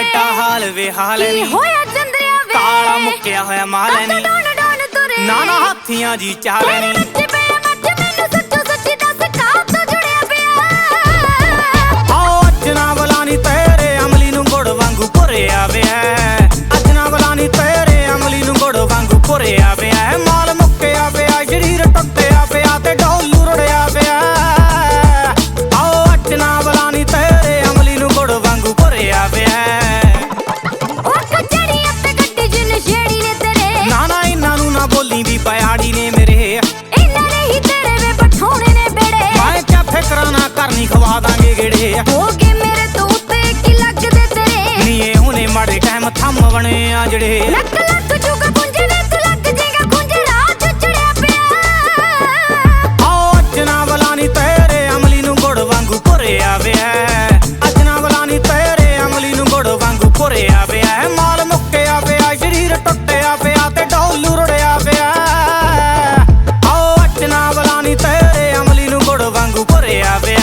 ਐਡਾ ਹਾਲ ਵੇ ਹਾਲ ਕੀ ਨੀ ਹੋਇਆ ਚੰਦਰਿਆ ਵੇ ਕਾਲਾ ਮੁੱਕਿਆ ਹੋਇਆ ਮਾਲ ਨੀ ਡੋਨ ਡੋਨ ਤੁਰੇ ਨਾ ਨਾ ਹਾਥੀਆਂ ਜੀ ਚਾਲ ਨੀ ਵਿੱਚ ਪਿਆ ਮੱਝ ਮੈਨੂੰ ਸੱਚੋ ਸੱਚੀ ਦੱਸ ਕਾਹ ਤੋਂ ਜੁੜਿਆ ਪਿਆ ਆਓ ਅਜਨਾ ਵਾਲਾ ਨੀ ਤੇਰੇ ਅਮਲੀ ਨੂੰ ਗੁੜ ਵਾਂਗੂ ਭੁਰਿਆ ਵਿਆ ਅਜਨਾ ਵਾਲਾ ਨੀ ਤੇਰੇ ਅਮਲੀ ਨੂੰ ਗੁੜ ਵਾਂਗੂ ਭੁਰਿਆ ਵਿਆ ਮਾਲ ਮੁੱਕਿਆ ਪਿਆ ਸਰੀਰ ਟੁੱਟਿਆ ਪਿਆ ਤੇ ਡੋਲੂ ਰੁੜਿਆ ਪਿਆ ਆਓ ਅਜਨਾ ਵਾਲਾ ਨੀ ਤੇਰੇ ਅਮਲੀ ਨੂੰ ਗੁੜ ਵਾਂਗੂ ਭੁਰਿਆ ਵਿਆ ਉਹ ਕਚੜੀ ਉੱਤੇ ਗੱਡੀ ਜਿ ਨਸ਼ੇੜੀ ਨੇ ਤੇਰੇ ਨਾ ਨਾ ਇਹਨਾਂ ਨੂੰ ਨਾ ਬੋਲੀ ਵੀ ਪਿਆੜੀ ਨੇ ਮੇਰੇ ਇਹਨਾਂ ਨੇ ਹੀ ਤੇਰੇ ਵੇ ਪਠਾਉਣੇ ਨੇ ਬੇੜੇ ਮੈਂ ਕਿਆ ਫਿਕਰਾਂ ਨਾ ਕਰਨੀ ਖਵਾ ਦਾਂਗੇ ਗੇੜੇ ਹੋ ਗਏ ਮੇਰੇ ਤੋਂ ਉੱਤੇ ਕੀ ਲੱਗਦੇ ਤੇਰੇ ਨੀ ਇਹ ਹੁਣੇ ਮਾੜੇ ਟਾਈਮ ਥੰਮ ਬਣੇ ਆ ਜਿਹੜੇ ਲੱਕ ਲੱਕ ਜੂਗਾ ਗੁੰਝੇ ਵੇ ਤੂੰ ਲੱਗ ਜੇਗਾ ਗੁੰਝੇ ਰਾਹ ਚ ਚੜਿਆ ਪਿਆ ਆਓ ਅਜਨਾ ਵਾਲਾ ਨੀ ਤੇਰੇ ਅਮਲੀ ਨੂੰ ਗੁੜ ਵਾਂਗੂ ਭੁਰਿਆ ਵਿਆ ਅਜਨਾ ਵਾਲਾ ਨੀ ਤੇਰੇ ਅਮਲੀ ਨੂੰ ਗੁੜ ਵਾਂਗੂ ਭੁਰਿਆ ਵਿਆ ਮਾਲ ਮੁੱਕਿਆ ਪਿਆ ਸਰੀਰ ਟੁੱਟਿਆ ਪਿਆ ਤੇ ਡੋਲੂ ਰੁੜਿਆ ਪਿਆ ਆਓ ਅਜਨਾ ਵਾਲਾ ਨੀ ਤੇਰੇ ਅਮਲੀ ਨੂੰ ਗੁੜ ਵਾਂਗੂ ਭੁਰਿਆ ਵਿਆ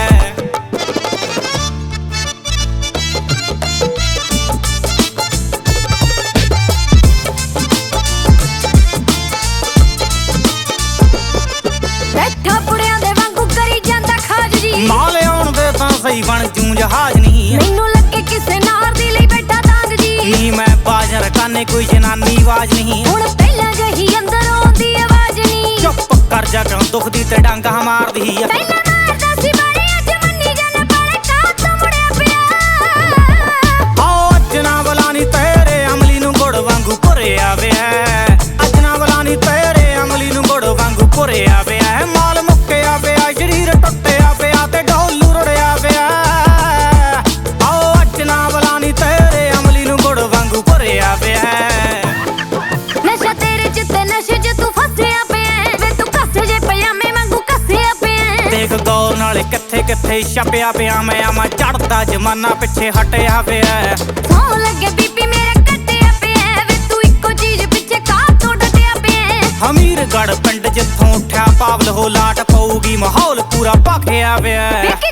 ਬੈਠਾ ਪੁੜਿਆਂ ਦੇ ਵਾਂਗੂ ਕਰੀ ਜਾਂਦਾ ਖਾਜ ਜੀ ਮਾਲ ਆਉਣ ਦੇ ਤਾਂ ਸਹੀ ਬਣ ਜੂ ਜਹਾਜ਼ ਨਹੀਂ ਮੈਨੂੰ ਲੱਗੇ ਕਿਸੇ ਨਾਰ ਦੀ ਲਈ ਬੈਠਾ ਤਾਂਗ ਜੀ ਨੀ ਮੈਂ ਬਾਜ਼ਰ ਕਾਨੇ ਕੋਈ ਜਨਾਨੀ ਆਵਾਜ਼ ਨਹੀਂ ਹੁਣ ਪਹਿਲਾਂ ਜਹੀ ਅੰਦਰ ਆਉਂਦੀ ਆਵਾਜ਼ ਨਹੀਂ ਚੁੱਪ ਕਰ ਜਾ ਕਿਉਂ ਦੁਖਦੀ ਤੇ ਡਾਂਗਾ ਮਾਰਦੀ ਆ ਪਹਿਲਾਂ ਮਾਰਦਾ ਸੀ ਬਾਰੇ ਅੱਜ ਮੰਨੀ ਜਾਣਾ ਪਰ ਕਾਹ ਤੋਂ ਮੁੜਿਆ ਪਿਆ ਆਓ ਅਜਨਾ ਵਾਲਾ ਨੀ ਤੇਰੇ ਅਮਲੀ ਨੂੰ ਗੁੜ ਵਾਂਗੂ ਭੁਰਿਆ ਵਿਆ ਅਜਨਾ ਵਾਲਾ ਨੀ ਤੇਰੇ ਅਮਲੀ ਨੂੰ ਗੁੜ ਵਾਂਗੂ ਭੁਰਿਆ ਵਿਆ ਮਾਲ ਮੁੱਕਿਆ ਪਿਆ ਸਰੀਰ ਟੁੱਟਿਆ ਪਿਆ ਤੇ ਡੋਲੂ ਰੁੜਿਆ ਪਿਆ ਆਓ ਅਜਨਾ ਵਾਲਾ ਨੀ ਤੇਰੇ ਅਮਲੀ ਨੂੰ ਗੁੜ ਵਾਂਗੂ ਭੁਰਿਆ ਵਿਆ ਨਸ਼ਾ ਤੇਰੇ ਚ ਤੇ ਨਸ਼ੇ ਚ ਤੂੰ ਫਸਿਆ ਪਿਆ ਵੇ ਤੂੰ ਕੱਸੇ ਜੇ ਪਜਾਮੇ ਵਾਂਗੂ ਕੱਸਿਆ ਪਿਆ ਦੇਖ ਗੌਰ ਨਾਲੇ ਕਿੱਥੇ ਕਿੱਥੇ ਛਪਿਆ ਪਿਆ ਮੈਂ ਚੜਦਾ ਜਮਾਨਾ ਪਿੱਛੇ ਹਟਿਆ ਪਿਆ ਸੌਂ ਲੱਗੇ ਬੀਬੀ ਮੇਰੇ ਕੱਟਿਆ ਪਿਆ ਵੇ ਤੂੰ ਇੱਕੋ ਚੀਜ਼ ਪਿੱਛੇ ਕਾਹ ਤੋਂ ਡਟਿਆ ਪਿਆ ਹਮੀਰਗੜ੍ਹ ਪਿੰਡ ਜਿੱਥੋਂ ਉੱਠਿਆ ਪਾਵਲ ਹੋ ਲਾਟ ਪਊਗੀ ਮਾਹੌਲ ਪੂਰਾ ਭਖਿਆ ਪਿਆ